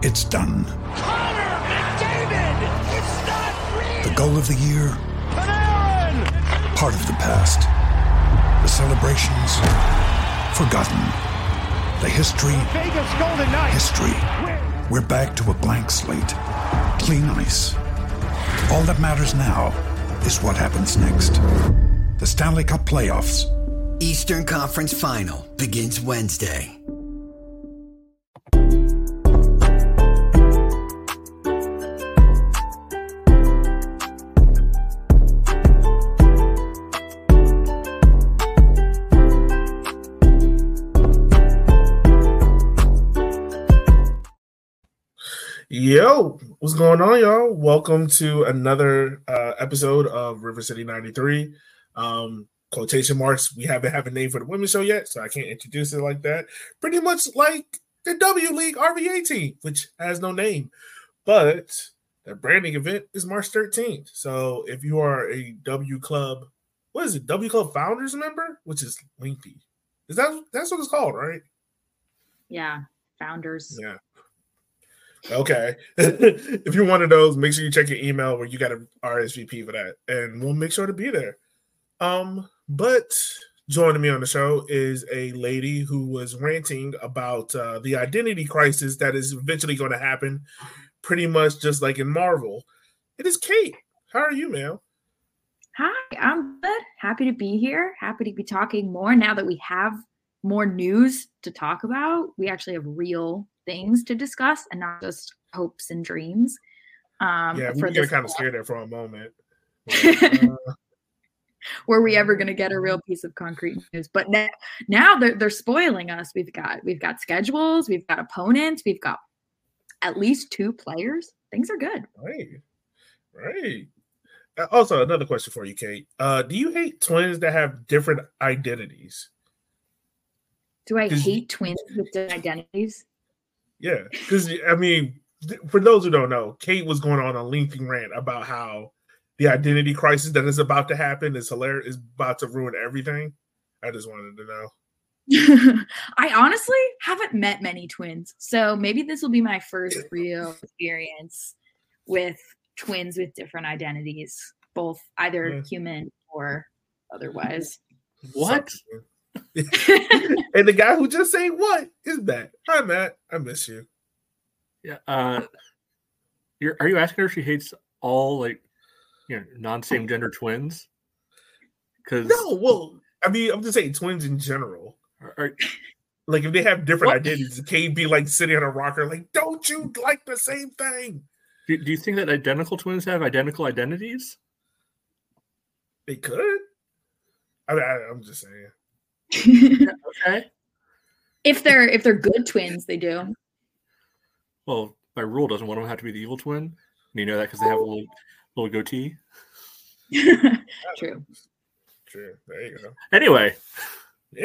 It's done. Connor McDavid! It's not real! The goal of the year? Panarin! Part of the past. The celebrations? Forgotten. The history? Vegas Golden Knights! History. We're back to a blank slate. Clean ice. All that matters now is what happens next. The Stanley Cup Playoffs. Eastern Conference Final begins Wednesday. Yo, what's going on, y'all? Welcome to another episode of River City 93. Quotation marks. We haven't have a name for the women's show yet, so I can't introduce it like that. Pretty much like the W League RVA team, which has no name. But the branding event is March 13th. So if you are a W Club, what is it? W Club Founders member, which is lengthy. That's what it's called, right? Yeah, Founders. Yeah. Okay. If you're one of those, make sure you check your email where you got an RSVP for that, and we'll make sure to be there. But joining me on the show is a lady who was ranting about the identity crisis that is eventually going to happen, pretty much just like in Marvel. It is Kate. How are you, ma'am? Hi, I'm good. Happy to be here. Happy to be talking more now that we have more news to talk about. We actually have real things to discuss and not just hopes and dreams. Yeah, we get kind of scared there for a moment. Were we ever going to get a real piece of concrete news? But now they're spoiling us. We've got schedules, we've got opponents, we've got at least 2 players. Things are good. Right. Also, another question for you, Kate. Do you hate twins that have different identities? Do I hate twins with different identities? Yeah, because I mean, for those who don't know, Kate was going on a lengthy rant about how the identity crisis that is about to happen is hilarious, is about to ruin everything. I just wanted to know. I honestly haven't met many twins, so maybe this will be my first real experience with twins with different identities, both either human or otherwise. What? And the guy who just said what is Matt. Hi, Matt. I miss you. Yeah. Are you asking her if she hates all non-same gender twins? Because no, well, I mean, I'm just saying twins in general. Like if they have different identities, it can't be like sitting on a rocker, like, don't you like the same thing? Do you think that identical twins have identical identities? They could. I mean, I'm just saying. Okay. If they're good twins, they do. Well, by rule, doesn't one of them have to be the evil twin? And you know that because they have a little goatee. True. There you go. Anyway. We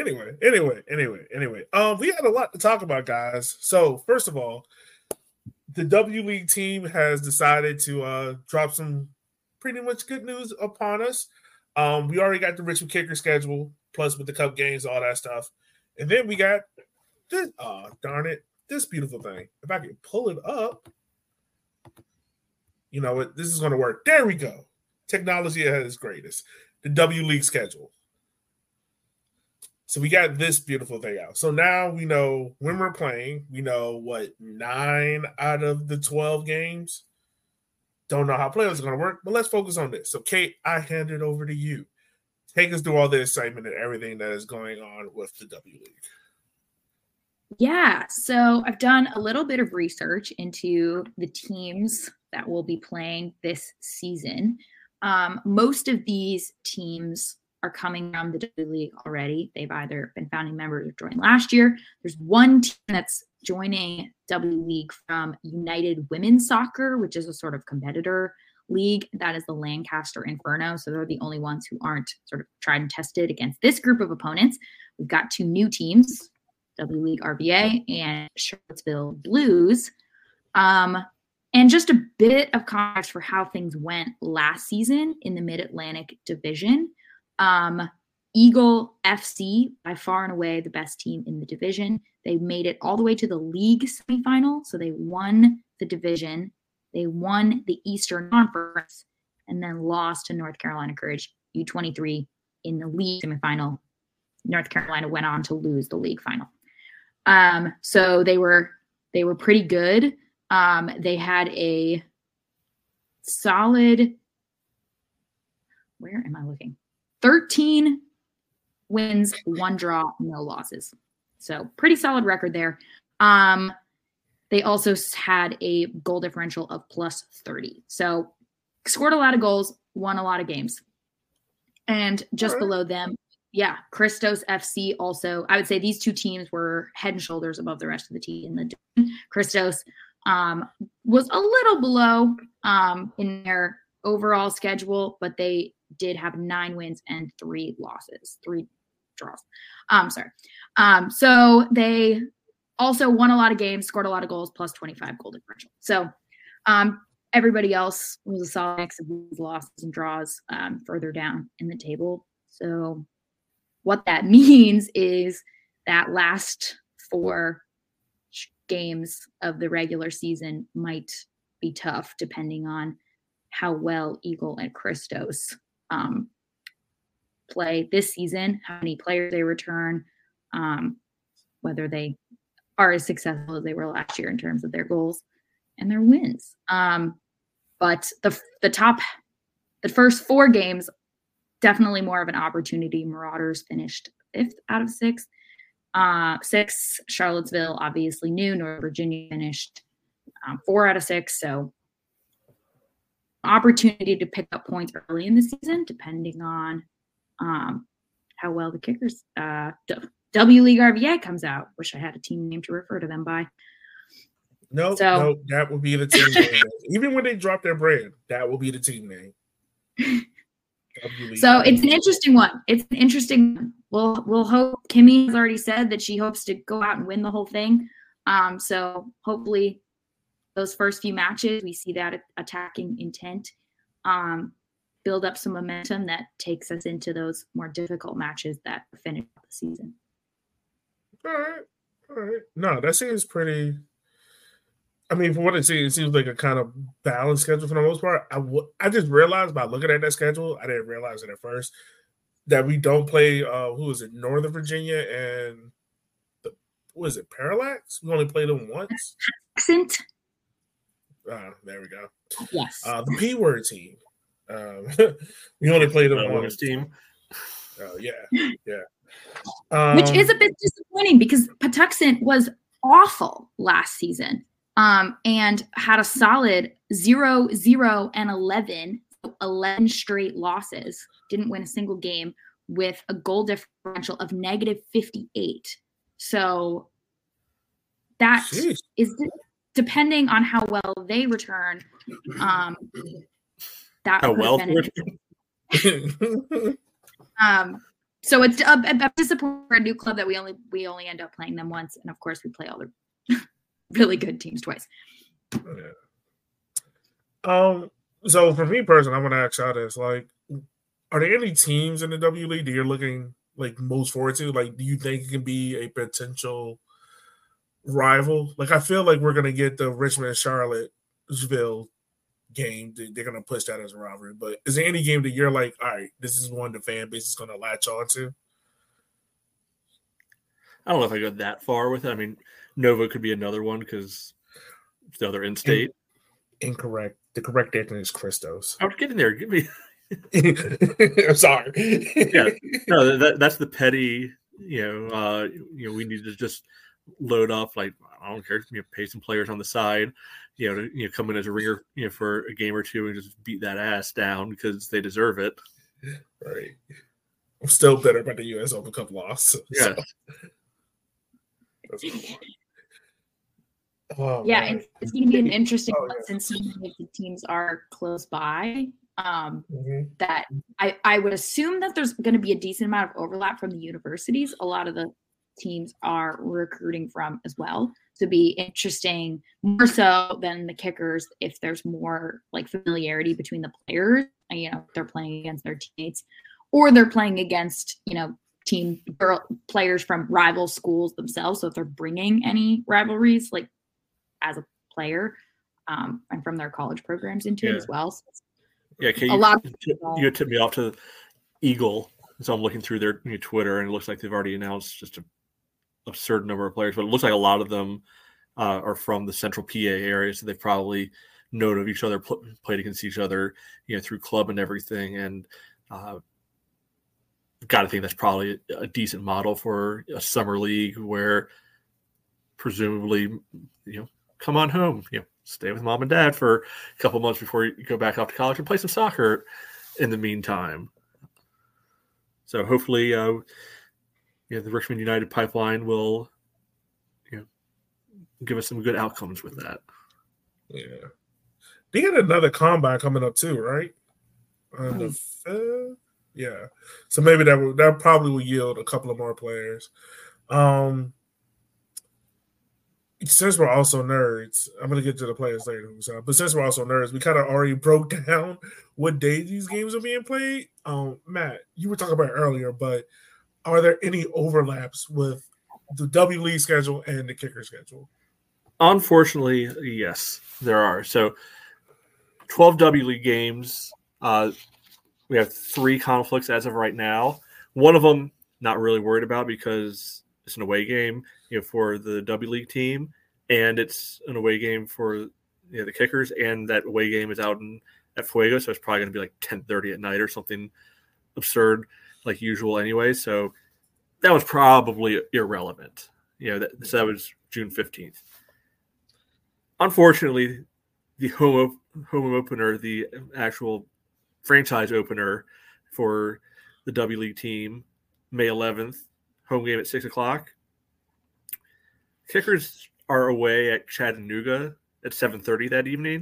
had a lot to talk about, guys. So first of all, the W League team has decided to drop some pretty much good news upon us. We already got the Richmond Kicker schedule, plus with the Cup games, all that stuff. And then we got this, this beautiful thing. If I can pull it up, you know what? This is going to work. There we go. Technology at its greatest. The W League schedule. So we got this beautiful thing out. So now we know when we're playing. We know, 9 out of the 12 games. Don't know how playoffs are going to work, but let's focus on this. So, Kate, I hand it over to you. Take us through all the excitement and everything that is going on with the W League. Yeah, so I've done a little bit of research into the teams that will be playing this season. Most of these teams are coming from the W League already. They've either been founding members or joined last year. There's one team that's joining W League from United Women's Soccer, which is a sort of competitor league. That is the Lancaster Inferno. So they're the only ones who aren't sort of tried and tested against this group of opponents. We've got 2 new teams, W League RVA and Charlottesville Blues. And just a bit of context for how things went last season in the Mid-Atlantic Division. Eagle FC, by far and away the best team in the division. They made it all the way to the league semifinal. So they won the division. They won the Eastern Conference and then lost to North Carolina Courage U23 in the league semifinal. North Carolina went on to lose the league final. So they were pretty good. They had a solid, where am I looking? 13 wins, 1 draw, no losses. So pretty solid record there. They also had a goal differential of plus 30. So scored a lot of goals, won a lot of games. And just below them, Christos FC also, I would say these two teams were head and shoulders above the rest of the team in the division. Christos was a little below in their overall schedule, but they did have 9 wins and 3 losses, 3 draws. So they also won a lot of games, scored a lot of goals, plus 25 goal differential. So everybody else was a solid mix of losses and draws further down in the table. So what that means is that last 4 games of the regular season might be tough depending on how well Eagle and Christos play this season, how many players they return, whether they are as successful as they were last year in terms of their goals and their wins. But the first 4 games, definitely more of an opportunity. Marauders finished 5th out of 6. 6, Charlottesville, obviously new. Northern Virginia finished 4 out of 6. So opportunity to pick up points early in the season, depending on how well the Kickers W League RVA comes out. Wish I had a team name to refer to them by. No, that would be the team name. Even when they drop their brand, that will be the team name. So it's an interesting one. It's an interesting one. We'll hope. Kimmy has already said that she hopes to go out and win the whole thing. So hopefully those first few matches, we see that attacking intent build up some momentum that takes us into those more difficult matches that finish the season. All right. No, that seems pretty. I mean, from what it seems like a kind of balanced schedule for the most part. I just realized by looking at that schedule, I didn't realize it at first, that we don't play, Northern Virginia and Parallax? We only play them once? Accent. There we go. Yes. The P word team. We only play them once. Team. Yeah. Which is a bit disappointing because Patuxent was awful last season. And had a solid 0-0 and 11 straight losses. Didn't win a single game with a goal differential of -58. So that is depending on how well they return. That how well so it's a disappointing for a new club that we only end up playing them once, and of course we play all the really good teams twice. So for me personally, I'm gonna ask y'all this: like, are there any teams in the W League that you're looking like most forward to? Like, do you think it can be a potential rival? Like, I feel like we're gonna get the Richmond and Charlottesville game. They're gonna push that as a rivalry. But is there any game that you're like, all right, this is one the fan base is gonna latch on to? I don't know if I go that far with it. I mean, Nova could be another one because the other in-state. Incorrect. The correct answer is Christos. I was getting there. Give me. I'm sorry. Yeah, no, that's the petty. We need to just load up. Like, I don't care. Pay some players on the side. To come in as a ringer. For a game or two and just beat that ass down because they deserve it. Right. I'm still bitter about the U.S. Open Cup loss. Yeah. It's going to be an interesting one since the teams are close by. That I would assume that there's going to be a decent amount of overlap from the universities. A lot of the teams are recruiting from as well. So it'd be interesting, more so than the Kickers, if there's more like familiarity between the players. They're playing against their teammates, or they're playing against, players from rival schools themselves. So if they're bringing any rivalries, like as a player, and from their college programs into it as well. So you tipped me off to Eagle. So I'm looking through their Twitter, and it looks like they've already announced just an absurd number of players, but it looks like a lot of them are from the central PA area. So they've probably known of each other, played against each other, through club and everything. And got to think that's probably a decent model for a summer league where presumably, come on home, stay with mom and dad for a couple months before you go back off to college and play some soccer in the meantime. So hopefully, the Richmond United pipeline will, give us some good outcomes with that. Yeah. They got another combine coming up too, right? On the 5th? Yeah. So maybe that probably will yield a couple of more players. Since we're also nerds, I'm going to get to the players later. But since we're also nerds, we kind of already broke down what day these games are being played. Matt, you were talking about it earlier, but are there any overlaps with the W League schedule and the kicker schedule? Unfortunately, yes, there are. So 12 W League games. We have 3 conflicts as of right now. One of them, not really worried about because it's an away game, for the W League team, and it's an away game for the kickers, and that away game is out at Fuego, so it's probably going to be like 10:30 at night or something absurd like usual anyway. So that was probably irrelevant. So that was June 15th. Unfortunately, the home opener, the actual franchise opener for the W League team, May 11th, home game at 6 o'clock. Kickers are away at Chattanooga at 7:30 that evening.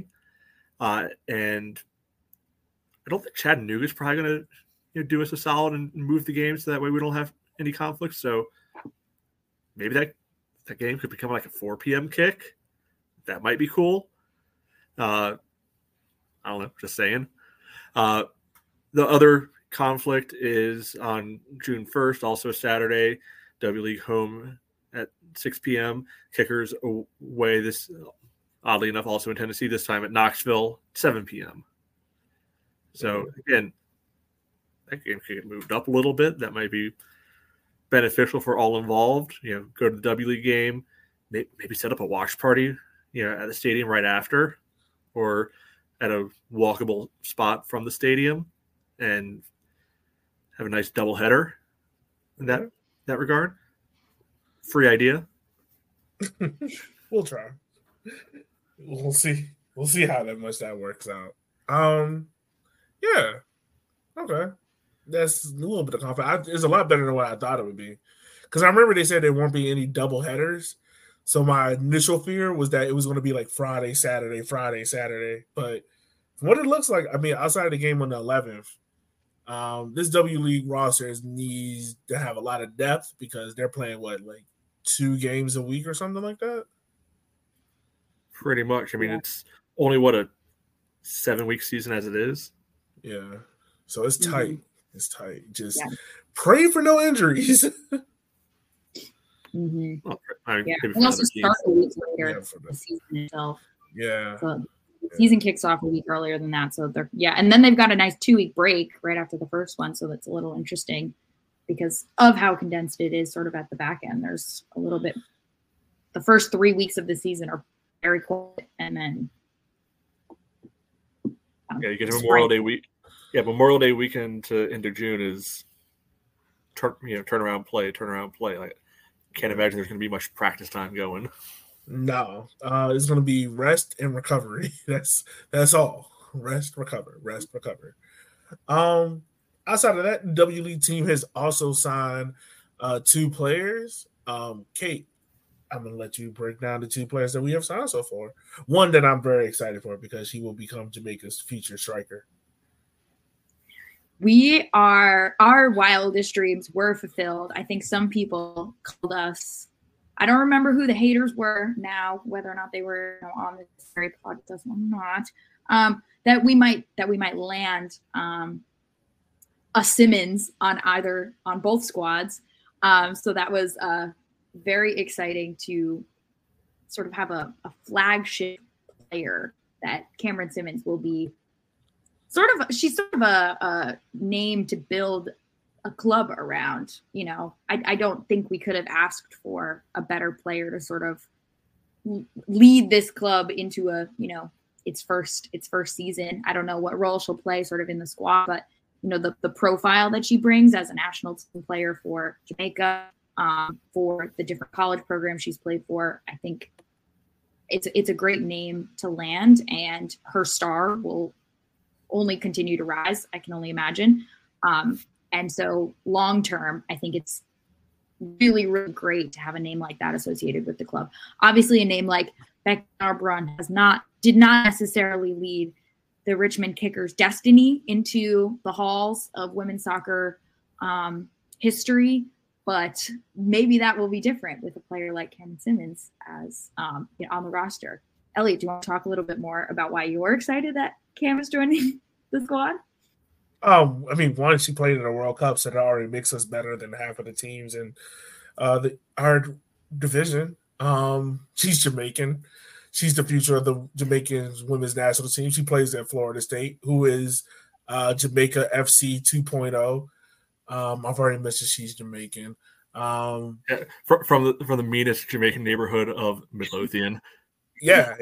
And I don't think Chattanooga is probably going to do us a solid and move the game so that way we don't have any conflicts. So maybe that game could become like a 4 p.m. kick. That might be cool. I don't know, just saying. The other conflict is on June 1st, also Saturday, W League home at 6 p.m. Kickers away this, oddly enough, also in Tennessee, this time at Knoxville, 7 p.m. So, again, that game could get moved up a little bit. That might be beneficial for all involved. Go to the W League game, maybe set up a watch party, at the stadium right after, or at a walkable spot from the stadium, and have a nice doubleheader in that regard. Free idea. We'll try. We'll see. We'll see how much that works out. Yeah. Okay. That's a little bit of confidence. It's a lot better than what I thought it would be. Because I remember they said there won't be any double headers. So my initial fear was that it was going to be like Friday, Saturday. But from what it looks like, outside of the game on the 11th, this W League roster needs to have a lot of depth because they're playing, 2 games a week or something like that? Pretty much. It's only, a 7-week season as it is? Yeah. So it's tight. Mm-hmm. It's tight. Just pray for no injuries. Mm-hmm. Well, and also start a week later the season itself. Yeah. So the season kicks off a week earlier than that. So and then they've got a nice 2-week break right after the first one. So that's a little interesting because of how condensed it is sort of at the back end. There's a little bit, the first 3 weeks of the season are very quick, and then you get Memorial Day week. Yeah, Memorial Day weekend to into June is turnaround play. Like, can't imagine there's going to be much practice time going. No, it's going to be rest and recovery. That's all. Rest, recover. Outside of that, the W League team has also signed 2 players. Kate, I'm going to let you break down the 2 players that we have signed so far. One that I'm very excited for because he will become Jamaica's featured striker. Our wildest dreams were fulfilled. I think some people called us, I don't remember who the haters were now, whether or not they were on this very podcast or not, that we might land a Simmons on both squads. So that was very exciting to sort of have a flagship player that Cameron Simmons will be she's sort of a name to build a club around. I don't think we could have asked for a better player to sort of lead this club into its first season. I don't know what role she'll play sort of in the squad, but the profile that she brings as a national team player for Jamaica, for the different college programs she's played for, I think it's a great name to land, and her star will only continue to rise. I can only imagine. And so long term, I think it's really, really great to have a name like that associated with the club. Obviously, a name like Becky Narbronn did not necessarily lead the Richmond Kickers' destiny into the halls of women's soccer history, but maybe that will be different with a player like Cameron Simmons as on the roster. Elliot, do you want to talk a little bit more about why you're excited that Cam is joining the squad? One, she played in a World Cup, so that already makes us better than half of the teams in our division. She's Jamaican. She's the future of the Jamaican women's national team. She plays at Florida State, who is Jamaica FC 2.0. I've already mentioned she's Jamaican. From the meanest Jamaican neighborhood of Midlothian. Yeah,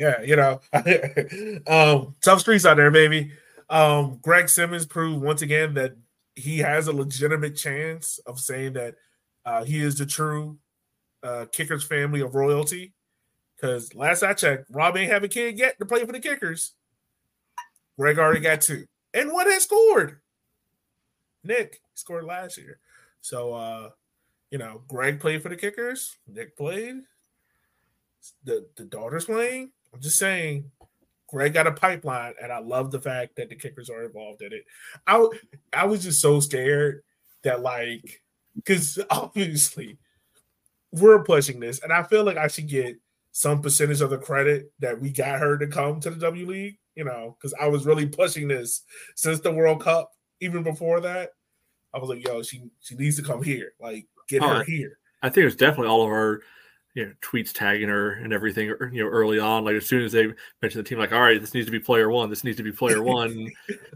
tough streets out there, baby. Greg Simmons proved once again that he has a legitimate chance of saying that he is the true Kickers family of royalty. Because last I checked, Rob ain't have a kid yet to play for the Kickers. Greg already got 2. And one has scored. Nick scored last year. So, Greg played for the Kickers. Nick played. The daughter's playing. I'm just saying, Greg got a pipeline, and I love the fact that the Kickers are involved in it. I was just so scared that, because obviously we're pushing this, and I feel like I should get some percentage of the credit that we got her to come to the W League, because I was really pushing this since the World Cup. Even before that, I was like, yo, she needs to come here. Get her here. I think it was definitely all of our tweets tagging her and everything, early on. As soon as they mentioned the team, all right, this needs to be player one. This needs to be player one.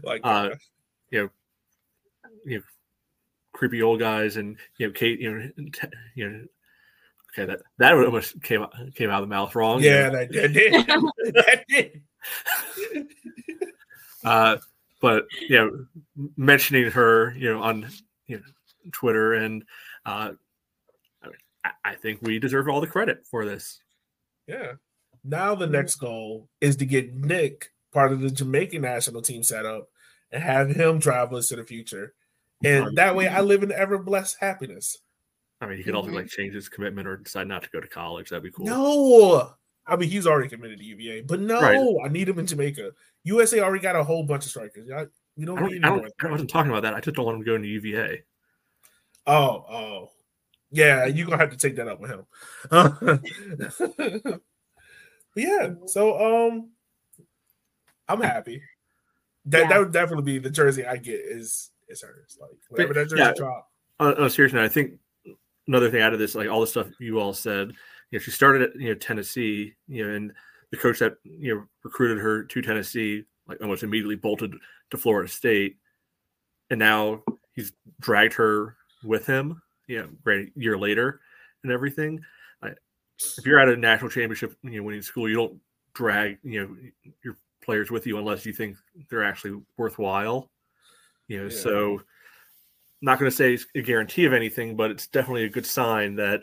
Creepy old guys and Kate. Okay, that almost came out of the mouth wrong. Yeah, that did. That did. But mentioning her, on Twitter, and I think we deserve all the credit for this. Yeah. Now the next goal is to get Nick part of the Jamaican national team set up and have him travel us to the future, and that way I live in ever blessed happiness. He could also change his commitment or decide not to go to college. That'd be cool. No, he's already committed to UVA, but no, right. I need him in Jamaica. USA already got a whole bunch of strikers. I wasn't talking about that. I just don't want him going to UVA. Oh, yeah, you're gonna have to take that up with him. But yeah, so I'm happy. That would definitely be the jersey I get is hers. Whatever that jersey drop. On a serious note, I think another thing out of this, all the stuff you all said, she started at Tennessee, and the coach that recruited her to Tennessee almost immediately bolted to Florida State, and now he's dragged her with him, great year later and everything. If you're at a national championship winning school, you don't drag your players with you unless you think they're actually worthwhile. So not going to say it's a guarantee of anything, but it's definitely a good sign that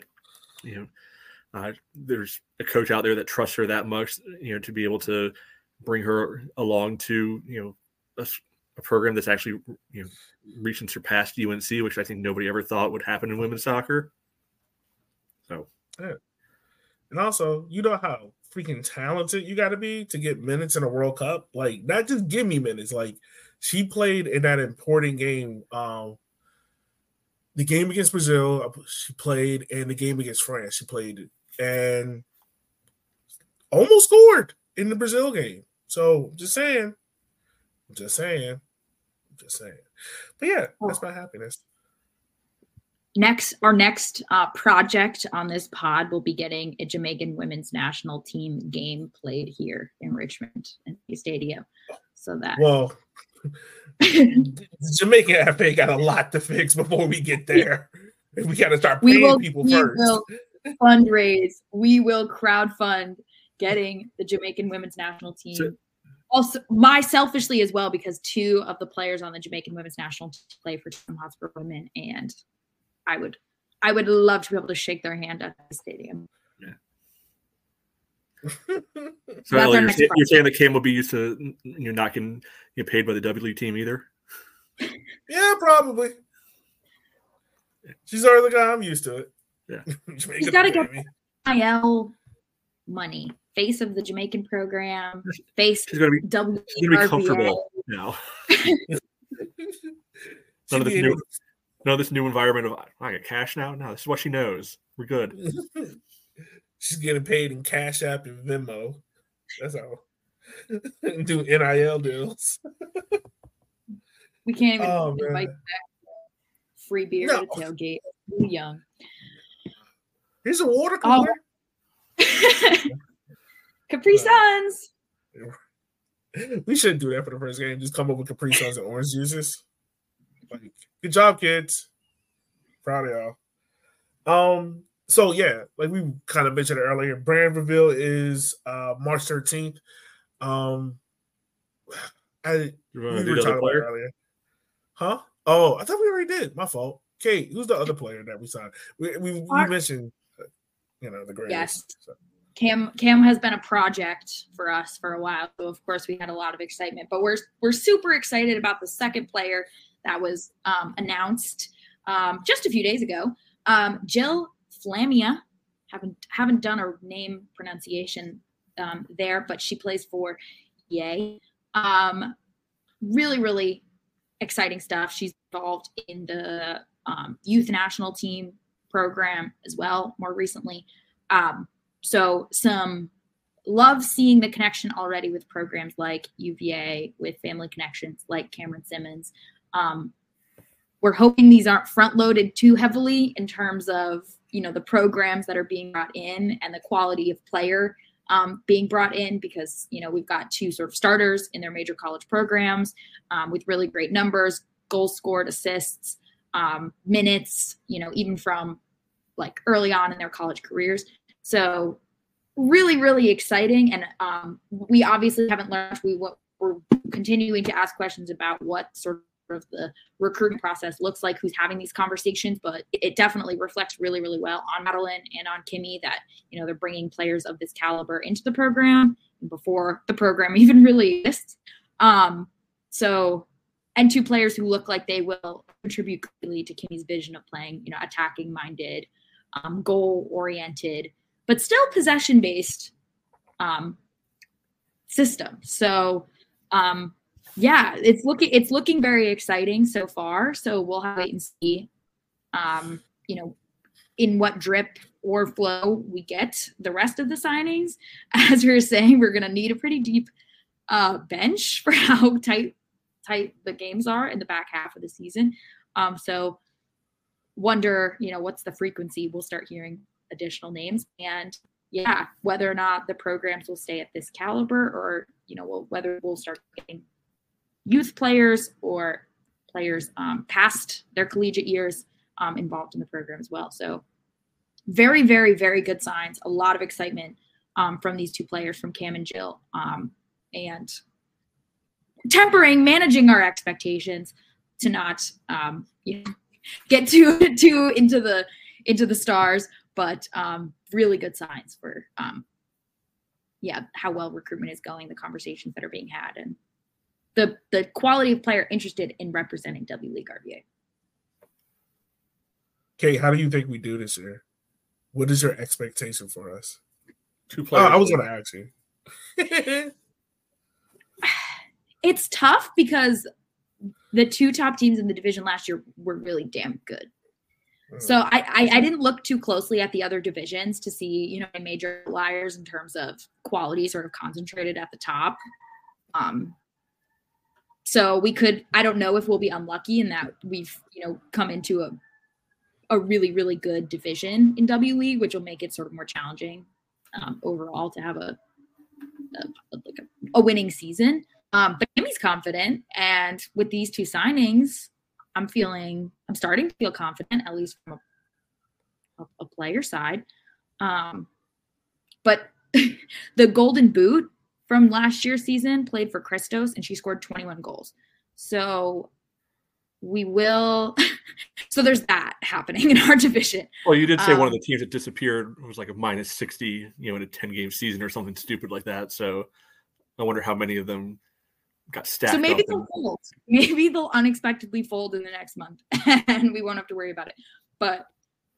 there's a coach out there that trusts her that much, to be able to bring her along to a program that's actually reached and surpassed UNC, which I think nobody ever thought would happen in women's soccer. So, yeah. And also, how freaking talented you got to be to get minutes in a World Cup. Not just give me minutes. She played in that important game. The game against Brazil, she played, and the game against France, she played, and almost scored in the Brazil game. So, just saying. Just saying. But yeah, that's my happiness. Our next project on this pod will be getting a Jamaican women's national team game played here in Richmond in the stadium. So that the Jamaican FA got a lot to fix before we get there. We got to start paying people first. Will fundraise. We will crowdfund getting the Jamaican women's national team. Also, selfishly as well, because 2 of the players on the Jamaican women's national team play for Tottenham Hotspur Women, and I would love to be able to shake their hand at the stadium. Yeah. So Ellie, you're saying that Cam will be used to not getting paid by the W League team either? Yeah, probably. She's already the guy. I'm used to it. Yeah. She's got to get IL money. Face of the Jamaican program. She's going to be comfortable now. This new environment of I get cash now. No, this is what she knows. We're good. She's getting paid in Cash App and Venmo. That's how. Do NIL deals. We can't even invite back free beer at a tailgate. Too young. Here's a water cooler. Capri Suns. We shouldn't do that for the first game. Just come up with Capri Suns and orange juices. Like, good job, kids. Proud of y'all. So yeah, like we kind of mentioned earlier, brand reveal is March 13th. We were talking about earlier. Huh? Oh, I thought we already did. My fault. Kate, who's the other player that we signed? We mentioned, the greatest. Yes. So. Cam has been a project for us for a while. So of course we had a lot of excitement, but we're super excited about the second player that was announced just a few days ago. Jill Flamia, haven't done a name pronunciation there, but she plays for Yay. Really, really exciting stuff. She's involved in the youth national team program as well, more recently. So some love seeing the connection already with programs like UVA, with family connections like Cameron Simmons. We're hoping these aren't front loaded too heavily in terms of, the programs that are being brought in and the quality of player being brought in, because, we've got 2 sort of starters in their major college programs with really great numbers, goals scored, assists, minutes, even from like early on in their college careers. So really, really exciting. And we obviously haven't learned. We're continuing to ask questions about what sort of the recruiting process looks like, who's having these conversations, but it definitely reflects really, really well on Madeline and on Kimmy that, they're bringing players of this caliber into the program before the program even really exists. And 2 players who look like they will contribute greatly to Kimmy's vision of playing, attacking minded, goal oriented, but still possession based system. So, it's looking very exciting so far. So we'll have to wait and see, in what drip or flow we get the rest of the signings. As we were saying, we're going to need a pretty deep bench for how tight the games are in the back half of the season. So wonder, what's the frequency we'll start hearing additional names, and whether or not the programs will stay at this caliber, or, whether we'll start getting youth players or players past their collegiate years involved in the program as well. So very, very, very good signs. A lot of excitement from these 2 players, from Cam and Jill, and managing our expectations to not get too into the stars, but really good signs for how well recruitment is going, the conversations that are being had, and the quality of player interested in representing W League RVA. Kate, how do you think we do this year? What is your expectation for us? 2 players. I was going to ask you. It's tough because the 2 top teams in the division last year were really damn good. So I didn't look too closely at the other divisions to see, major liars in terms of quality sort of concentrated at the top. So I don't know if we'll be unlucky in that we've, come into a really, really good division in W League, which will make it sort of more challenging overall to have a winning season. But Kimmy's confident. And with these two signings, I'm starting to feel confident, at least from a player side. But the Golden Boot from last year's season played for Christos, and she scored 21 goals. So so there's that happening in our division. Well, you did say one of the teams that disappeared was like a minus 60, in a 10-game season or something stupid like that. So I wonder how many of them got stacked. So maybe they'll fold. Maybe they'll unexpectedly fold in the next month, and we won't have to worry about it. But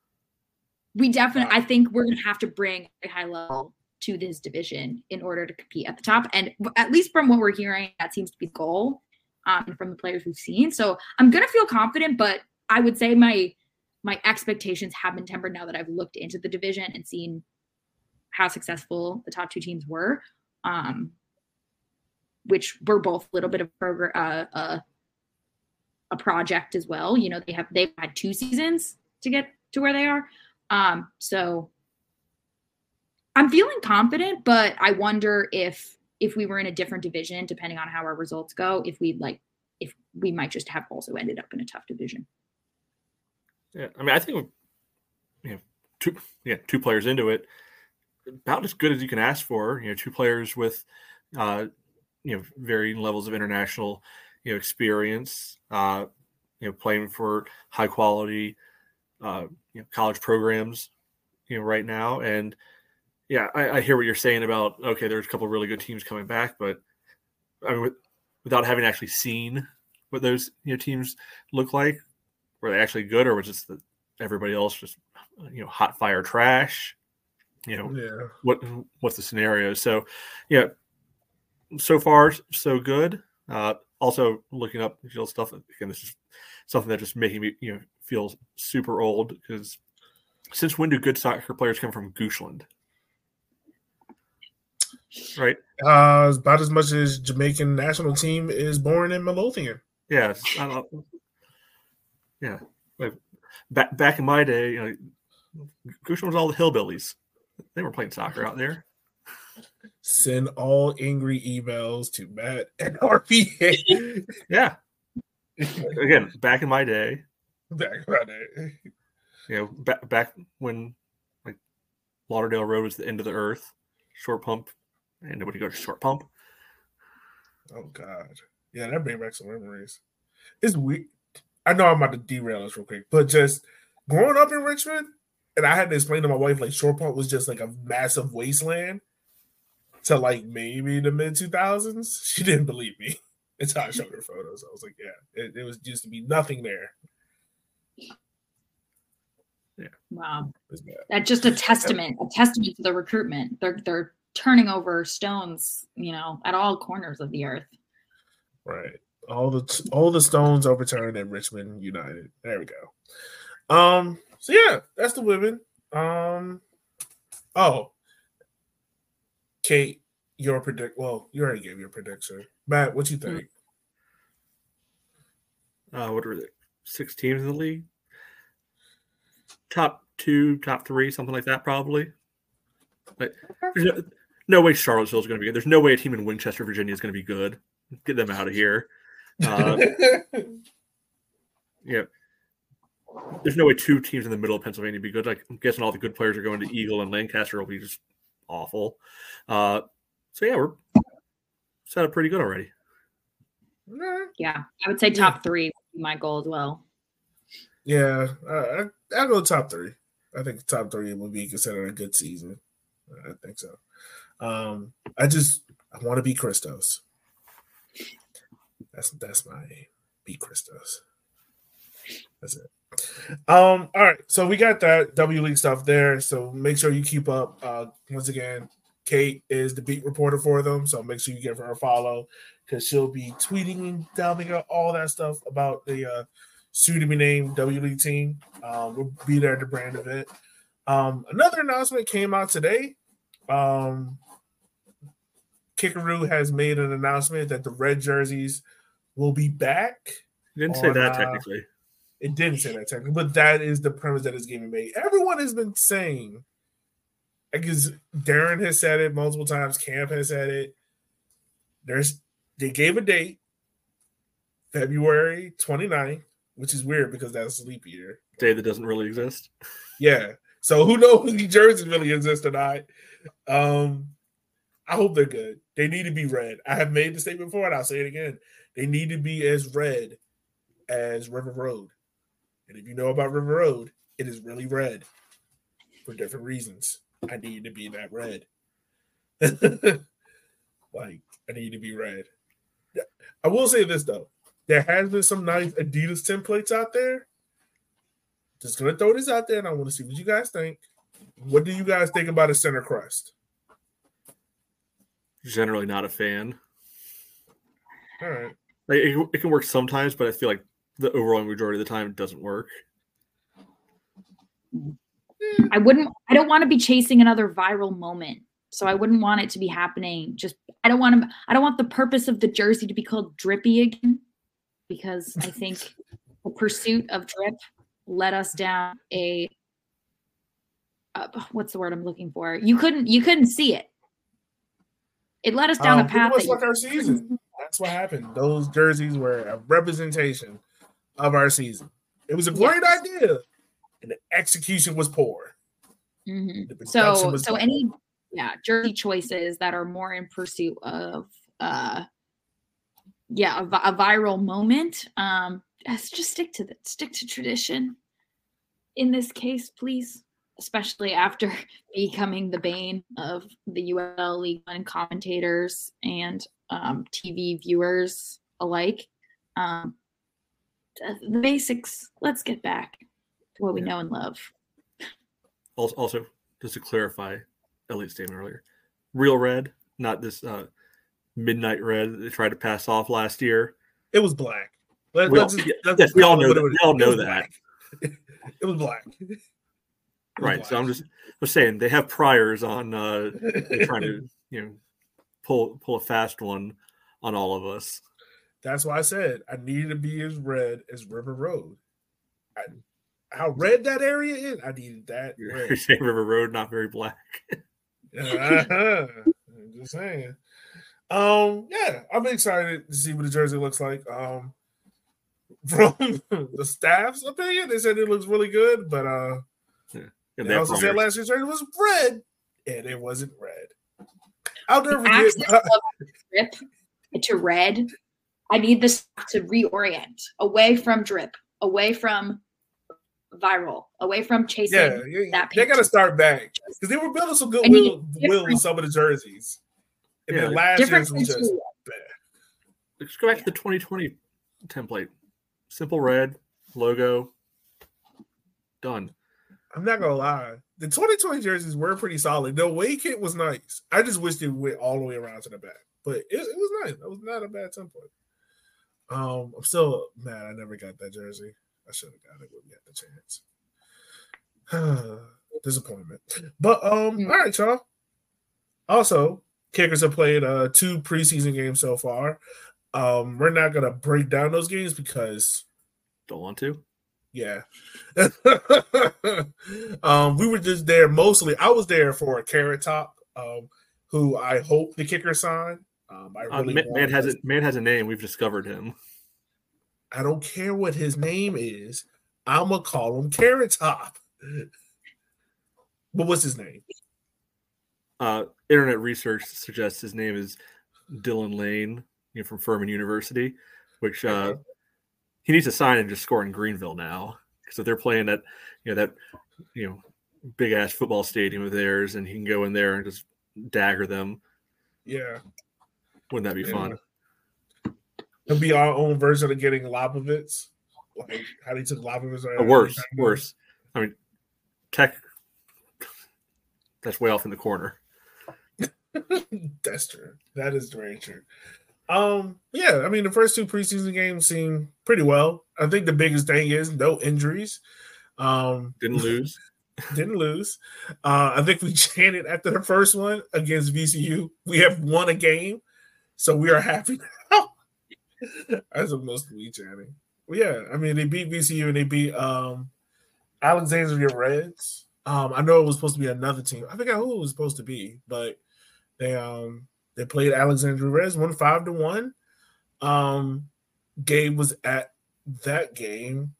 I think we're going to have to bring a high level to this division in order to compete at the top. And at least from what we're hearing, that seems to be the goal from the players we've seen. So I'm going to feel confident, but I would say my expectations have been tempered now that I've looked into the division and seen how successful the top two teams were, which were both a little bit of a project as well. They've had 2 seasons to get to where they are. So I'm feeling confident, but I wonder if we were in a different division, depending on how our results go, if we might just have also ended up in a tough division. Yeah, I mean, I think two players into it, about as good as you can ask for. 2 players with varying levels of international experience, playing for high quality college programs right now. And yeah, I hear what you're saying about, okay, there's a couple of really good teams coming back, but I mean, without having actually seen what those teams look like, were they actually good, or was just that everybody else just hot fire trash? What's the scenario? So yeah, so far so good. Also looking up stuff again. This is something that just making me feel super old, because since when do good soccer players come from Goochland? Right. About as much as Jamaican national team is born in Midlothian. Yes. Yeah. Like back in my day, Goochland was all the hillbillies. They were playing soccer out there. Send all angry emails to Matt and RPA. Yeah. Again, back in my day. Back when like Lauderdale Road was the end of the earth. Short pump. And nobody goes to short pump. Oh God. Yeah, that brings back some memories. It's weird. I know I'm about to derail this real quick, but just growing up in Richmond, and I had to explain to my wife, like, short pump was just like a massive wasteland to like maybe the mid 2000s. She didn't believe me until I showed her photos. I was like, yeah, it was used to be nothing there. Yeah. Wow. That's just a testament to the recruitment. They're turning over stones, at all corners of the earth. Right. All the stones overturned at Richmond United. There we go. So yeah, that's the women. Kate, your well, you already gave your prediction. Matt, what you think? What are they? 6 teams in the league? Top 2, top 3, something like that, probably. Like, there's no way Charlottesville is going to be good. There's no way a team in Winchester, Virginia is going to be good. Get them out of here. Yeah. There's no way 2 teams in the middle of Pennsylvania be good. Like, I'm guessing all the good players are going to Eagle, and Lancaster will be just awful. So yeah, we're set up pretty good already. Yeah, I would say top 3 would be my goal as well. Yeah, I'll go top 3. I think top 3 would be considered a good season. I think so. I want to beat Christos. That's my aim. Beat Christos. That's it. All right. So we got that W League stuff there. So make sure you keep up. Once again, Kate is the beat reporter for them. So make sure you give her a follow, because she'll be tweeting and telling her all that stuff about the soon-to-be named W League team. We'll be there at the brand event. Another announcement came out today. Kickaroo has made an announcement that the red jerseys will be back. You didn't say that technically. It didn't say that technically, but that is the premise that is getting made. Everyone has been saying, because Darren has said it multiple times, Camp has said it. They gave a date, February 29th, which is weird because that's a leap year. Day that doesn't really exist. Yeah. So who knows if New Jersey really exists or not? I hope they're good. They need to be red. I have made the statement before, and I'll say it again. They need to be as red as River Road. And if you know about River Road, it is really red for different reasons. I need to be that red. Like, I need to be red. I will say this, though. There has been some nice Adidas templates out there. Just going to throw this out there, and I want to see what you guys think. What do you guys think about a center crust? Generally not a fan. All right. Like, it can work sometimes, but I feel like the overall majority of the time it doesn't work. I don't want to be chasing another viral moment. So I wouldn't want it to be happening. I don't want the purpose of the jersey to be called drippy again, because I think the pursuit of drip led us down what's the word I'm looking for? You couldn't see it. It led us down a path. Pretty much like our season. That's what happened. Those jerseys were a representation of our season. It was a great idea, and the execution was poor. Mm-hmm. So any jersey choices that are more in pursuit of a viral moment. Just stick to tradition. In this case, please, especially after becoming the bane of the UL League One commentators and TV viewers alike. The basics. Let's get back to what we know and love. Also, just to clarify Elliot's statement earlier, real red, not this midnight red that they tried to pass off last year. It was black. We all know that. It was black. Right. So I'm saying they have priors on trying to pull a fast one on all of us. That's why I said I needed to be as red as River Road. How red that area is, I needed that. You're saying River Road, not very black. I'm just saying. I'm excited to see what the jersey looks like. From the staff's opinion, they said it looks really good, but they also said last year's jersey was red, and it wasn't red. I'll never forget drip to red. I need this to reorient away from drip, away from viral, away from chasing that. They got to start back because they were building some goodwill in some of the jerseys. And then last year's was just bad. Let's go back to the 2020 template. Simple red logo. Done. I'm not gonna lie. The 2020 jerseys were pretty solid. The away kit was nice. I just wish they went all the way around to the back, but it was nice. That was not a bad template. I'm still mad I never got that jersey. I should have got it when we had the chance. Disappointment. But all right, y'all. Also, Kickers have played 2 preseason games so far. We're not gonna break down those games because don't want to. Yeah. We were just there mostly. I was there for Carrot Top, who I hope the Kicker sign. Man has a name. We've discovered him. I don't care what his name is. I'm gonna call him Carrot Top. But what's his name? Internet research suggests his name is Dylan Lane, from Furman University, which he needs to sign and just score in Greenville now. Because if they're playing at that big ass football stadium of theirs, and he can go in there and just dagger them. Yeah. Wouldn't that be fun? It'll be our own version of getting Lopovitz. Like how they took Lopovitz. Worse. I mean, Tech. That's way off in the corner. That's true. That is very true. The first 2 preseason games seem pretty well. I think the biggest thing is no injuries. Didn't lose. I think we chanted after the first one against VCU. We have won a game, so we are happy now. That's the most we chatting. Well, yeah, I mean they beat VCU and they beat Alexandria Reds. I know it was supposed to be another team. I forgot who it was supposed to be, but they played Alexandria Reds, won 5-1. Gabe was at that game.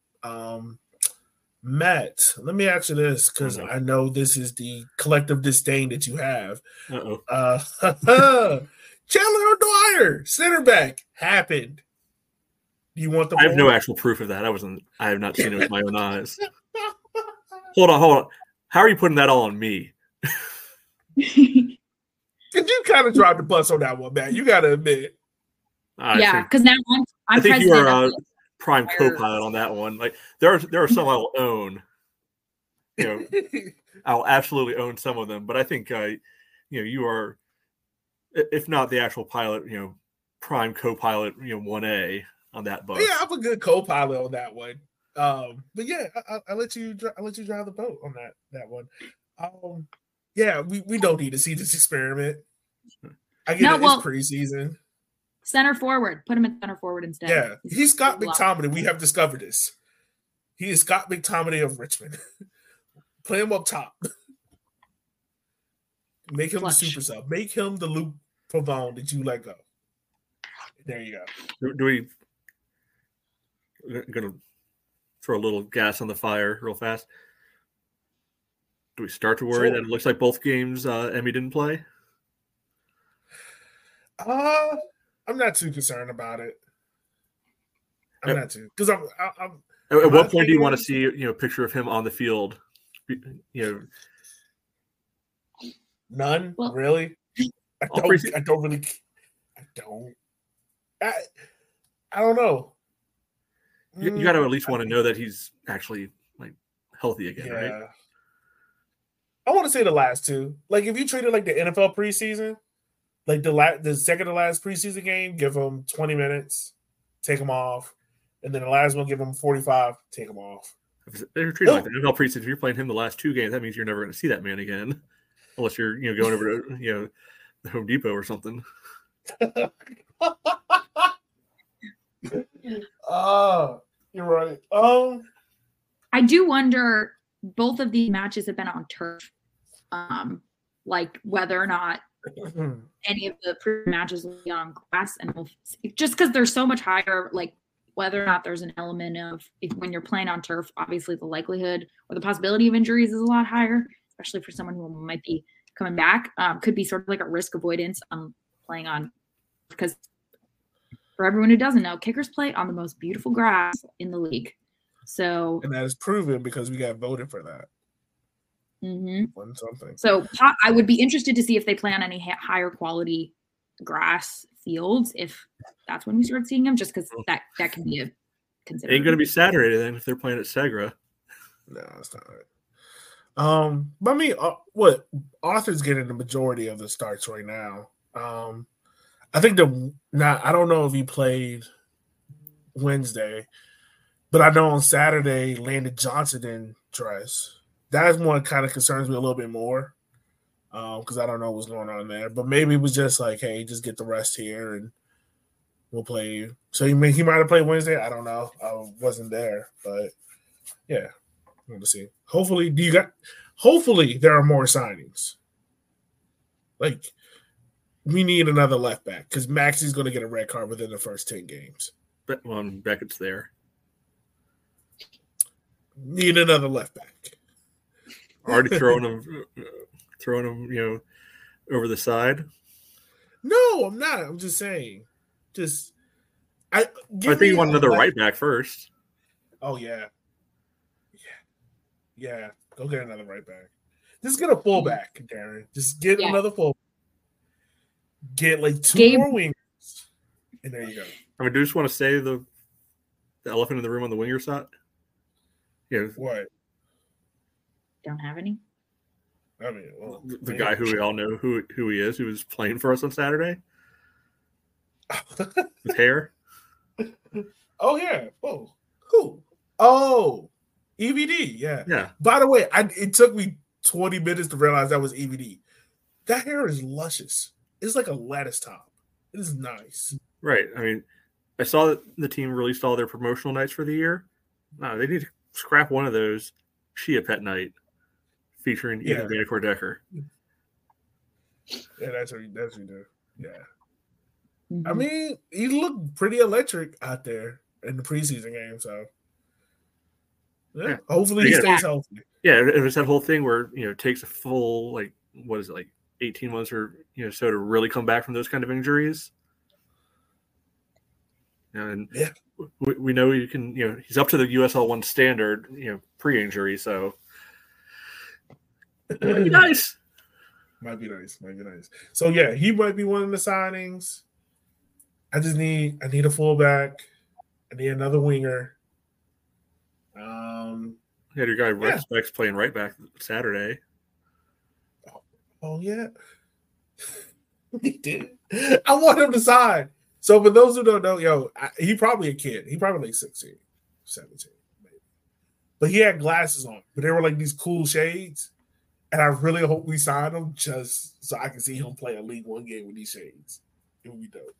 Matt, let me ask you this because I know this is the collective disdain that you have. Chandler Dwyer, center back, happened. Do you want the? I have no actual proof of that. I have not seen it with my own eyes. Hold on. How are you putting that all on me? Because you kind of dropped the bus on that one, Matt. You got to admit. Yeah, because now I'm I think you are prime Dwyer. co-pilot on that one. Like there are some I will own. I'll absolutely own some of them, but I think you are, if not the actual pilot, prime co-pilot, 1A on that bus. Yeah, I'm a good co-pilot on that one. But yeah, I'll let you drive the boat on that one. Yeah, we don't need to see this experiment. I get it's preseason. Center forward. Put him at center forward instead. Yeah, he's Scott McTominay. We have discovered this. He is Scott McTominay of Richmond. Play him up top. Make him the super sub. Make him the Luke Pavone that you let go. There you go. We're going to throw a little gas on the fire real fast. Do we start to worry that it looks like both games Emmy didn't play? I'm not too concerned about it. I'm not too because I'm. At what point do you want to see a picture of him on the field? None, really. I don't know. You got to at least want to know that he's actually like healthy again, right? I want to say the last two. Like if you treat it like the NFL preseason, like the second to last preseason game, give him 20 minutes, take him off, and then the last one, give him 45, take him off. If they're treated like the NFL preseason, if you're playing him the last two games, that means you're never going to see that man again, unless you're going over to the Home Depot or something. You're right. I do wonder. Both of these matches have been on turf. Like whether or not any of the matches will be on grass, and just because they're so much higher, like whether or not there's an element of when you're playing on turf, obviously the likelihood or the possibility of injuries is a lot higher, especially for someone who might be coming back. Could be sort of like a risk avoidance on playing on, because for everyone who doesn't know, kickers play on the most beautiful grass in the league. So, and that is proven because we got voted for that. Mm-hmm. Something. So I would be interested to see if they play on any higher quality grass fields, if that's when we start seeing them, just because that can be a consideration. Ain't going to be Saturday then if they're playing at Segra. No, it's not right. But I mean, what Arthur's getting the majority of the starts right now. I think I don't know if he played Wednesday, but I know on Saturday Landon Johnson didn't dress. That's one kind of concerns me a little bit more because I don't know what's going on there. But maybe it was just like, hey, just get the rest here and we'll play you. So he might have played Wednesday. I don't know. I wasn't there, but yeah, we'll see. Hopefully there are more signings. Like we need another left back because Maxi's going to get a red card within the first 10 games. But Beckett's there. Need another left back. Already throwing him, over the side. No, I'm not. I'm just saying. I think you want another right back first. Oh yeah. Go get another right back. Just get a fullback, Darren. Just get another fullback. Get like two more wingers, and there you go. I mean, do you just want to say the elephant in the room on the winger side? Yeah. What? Don't have any. I mean, well, the guy who we all know who he is, who was playing for us on Saturday with hair. Oh yeah. Oh, who? Oh, EVD. Yeah. Yeah. By the way, it took me 20 minutes to realize that was EVD. That hair is luscious. It's like a lattice top. It is nice. Right. I mean, I saw that the team released all their promotional nights for the year. No, they need to scrap one of those Chia Pet Night featuring Ethan Vandercourt Decker. Yeah, that's what you do. Yeah. Mhm. I mean, he looked pretty electric out there in the preseason game, so hopefully he stays healthy. Yeah, it was that whole thing where it takes a full 18 months or so to really come back from those kind of injuries. And we know you can he's up to the USL 1 standard pre-injury, so might be nice. Might be nice. So yeah, he might be one of the signings. I need a fullback. I need another winger. Yeah, your guy Rex Beck's playing right back Saturday. Oh yeah, he did. I want him to sign. So for those who don't know, he probably a kid. He probably 16, 17, maybe. But he had glasses on. But they were like these cool shades. And I really hope we sign him just so I can see him play a League One game with these shades. It would be dope.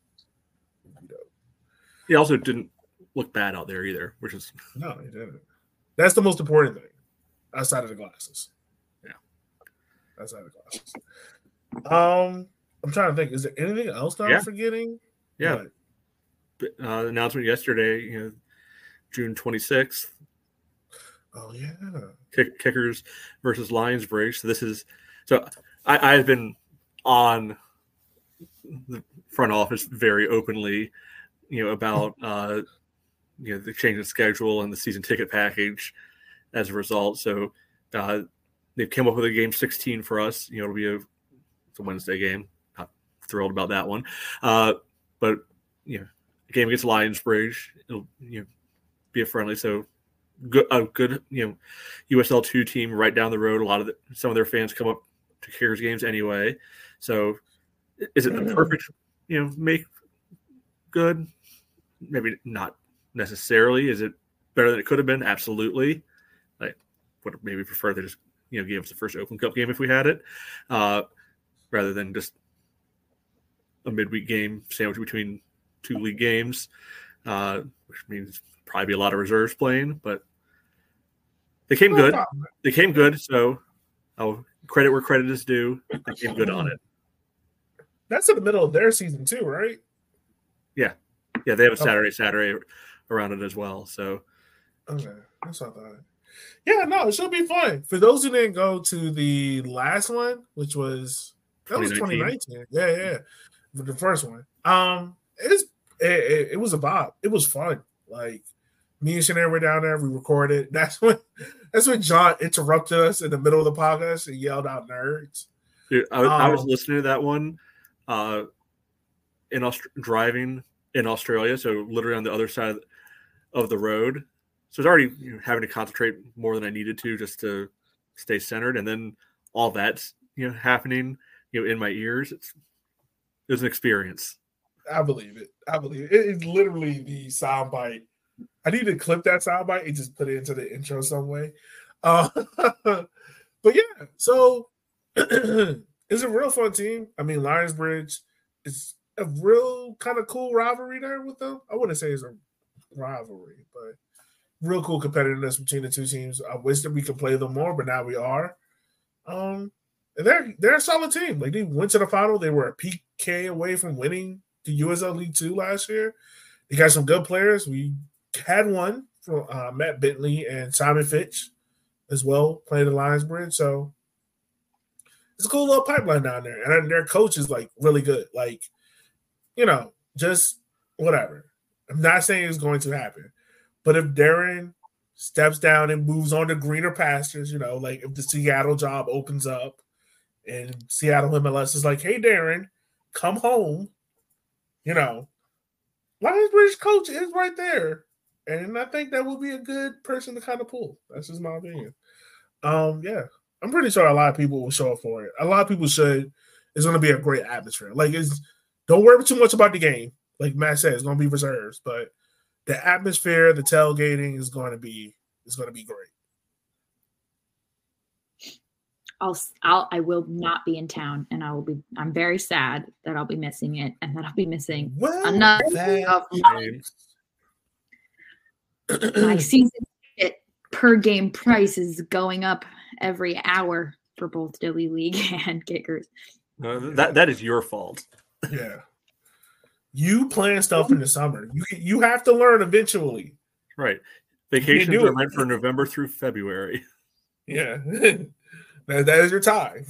He also didn't look bad out there either, which is no, he didn't. That's the most important thing, outside of the glasses. Yeah, outside of the glasses. I'm trying to think. Is there anything else that I'm forgetting? Yeah. Announcement yesterday. June 26th. Oh yeah. Kickers versus Lionsbridge. So I've been on the front office very openly, about the change in schedule and the season ticket package as a result. So they've come up with a game 16 for us. It'll be it's a Wednesday game. Not thrilled about that one, but a game against Lionsbridge. It'll be a friendly. So a good USL 2 team right down the road. Some of their fans come up to Kickers games anyway. So is it the perfect make good? Maybe not necessarily. Is it better than it could have been? Absolutely. I would maybe prefer to just give us the first Open Cup game if we had it, rather than just a midweek game sandwiched between 2 league games, which means probably be a lot of reserves playing, but they came good. They came good, so I'll credit where credit is due. They came good on it. That's in the middle of their season too, right? Yeah, they have a Saturday around it as well. So, okay, that's what I thought. Yeah, no, it should be fun. For those who didn't go to the last one, which was 2019. Yeah, the first one. It was a vibe. It was fun. Like me and Shanae were down there. We recorded. That's when John interrupted us in the middle of the podcast and yelled out "nerds." Dude, I was listening to that one driving in Australia, so literally on the other side of the road. So it's already having to concentrate more than I needed to just to stay centered, and then all that's happening in my ears. It was an experience. I believe it. It's literally the soundbite. I need to clip that soundbite and just put it into the intro some way. But yeah, so it's a real fun team. I mean, Lionsbridge is a real kind of cool rivalry there with them. I wouldn't say it's a rivalry, but real cool competitiveness between the two teams. I wish that we could play them more, but now we are. And they're a solid team. Like they went to the final. They were a PK away from winning the USL League 2 last year. They got some good players. We had one from Matt Bentley and Simon Fitch as well playing the Lionsbridge. So it's a cool little pipeline down there. And their coach is like really good. Like, just whatever. I'm not saying it's going to happen. But if Darren steps down and moves on to greener pastures, like if the Seattle job opens up and Seattle MLS is like, hey, Darren, come home, Lionsbridge coach is right there. And I think that would be a good person to kind of pull. That's just my opinion. Yeah, I'm pretty sure a lot of people will show up for it. A lot of people should. It's going to be a great atmosphere. Like, don't worry too much about the game. Like Matt said, it's going to be reserves, but the atmosphere, the tailgating is going to be great. I will not be in town, and I'm very sad that I'll be missing it, and that I'll be missing another of my season ticket per game price is going up every hour for both W League and Kickers. That is your fault. Yeah. You plan stuff in the summer. You have to learn eventually. Right. Vacations are meant for November through February. Yeah. that is your time.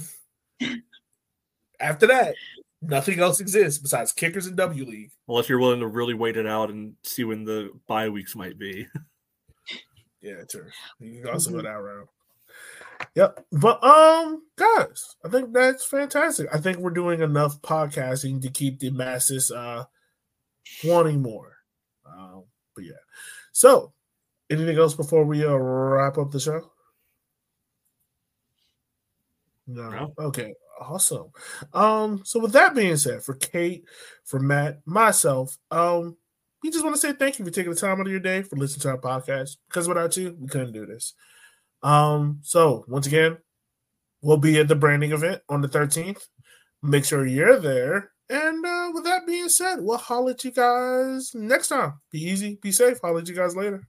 After that, nothing else exists besides Kickers and W League. Unless you're willing to really wait it out and see when the bye weeks might be. Yeah, true. You can also go that route. Yep. But guys, I think that's fantastic. I think we're doing enough podcasting to keep the masses wanting more. But yeah. So, anything else before we wrap up the show? No. Okay. Awesome. So with that being said, for Kate, for Matt, myself, we just want to say thank you for taking the time out of your day for listening to our podcast. Because without you, we couldn't do this. So once again, we'll be at the branding event on the 13th. Make sure you're there. And with that being said, we'll holler at you guys next time. Be easy, be safe. Holler at you guys later.